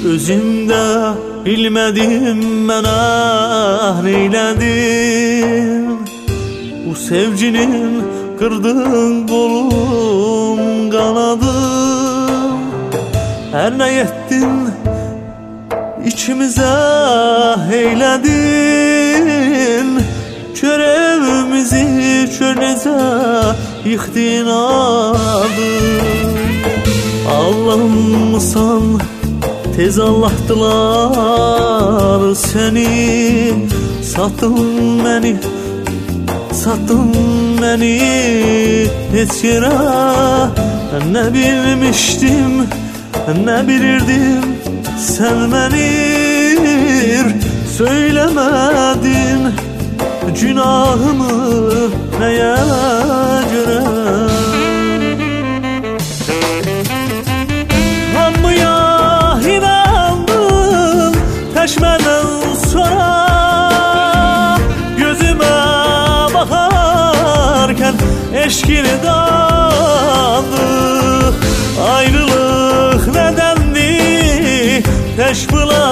Özümdə bilmədim mən neylədim. Bu sevginin qırdın qolum qanadım. Hər nə etdin içimizə eylədin. Körevimizi çölnezə yıxdın adım. Allah'ımsan tez Allah'tılar seni. Sattın beni heç yerə. Ne bilmiştim, ne bilirdim, sen beni söylemedin. Günahımı neye göre? Hamıya inandım təşmədən sonra. Gözüme bakarken eşkini dandı. Ayrılık nedendi teşbila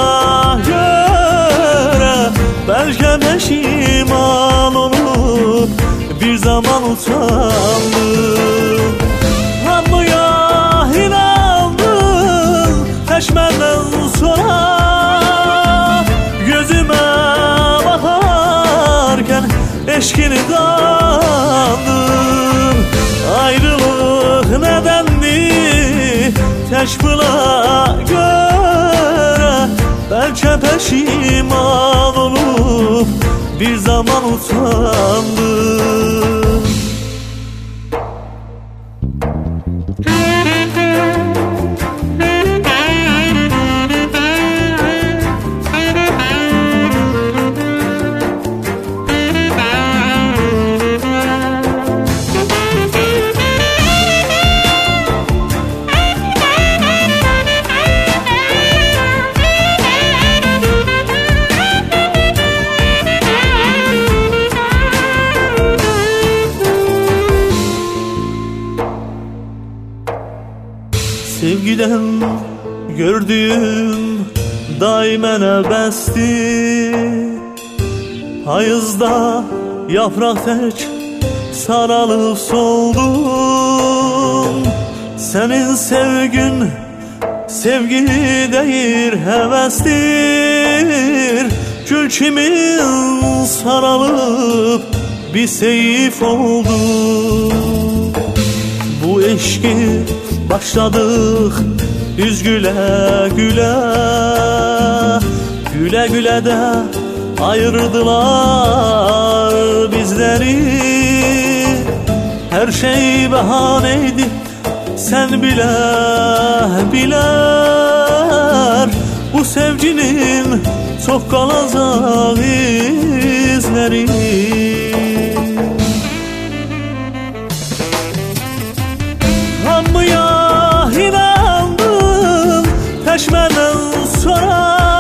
göre. Belki peşiman olup bir zaman utandım. Hamıya inandım təşmədən sonra. Gözüme bakarken eşkini dandım. Ayrılık nedendi teşbila göre. Belki peşiman olup bir zaman utandım. Sevgiden gördüğüm daimene bəsdi. Hayızda yaprak tek sarılıp soldum. Senin sevgin sevgi değil hevestir. Gül kimin sarılıp bir seyif oldu. Bu eşki başladık yüz güle güle. Güle güle de ayırdılar bizleri. Her şey bahaneydi sen bile biler. Bu sevginin çok kalacak izleri. Hamıya inandım təşmədən sonra.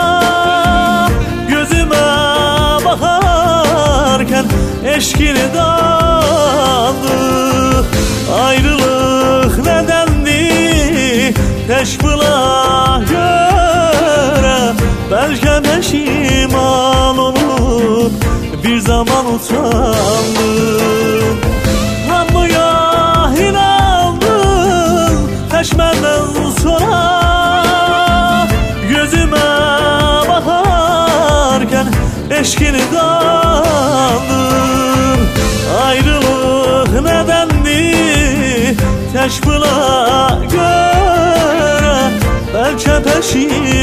Gözüme bakarken eşkini dandı. Ayrılık nedendi teşbila göre. Belki peşiman olup bir zaman utandım. Hamıya inandım təşmədən sonra. Gözüme bakarken eşkini dandım. Ayrılık nedendi teşbila göre. Belki peşiman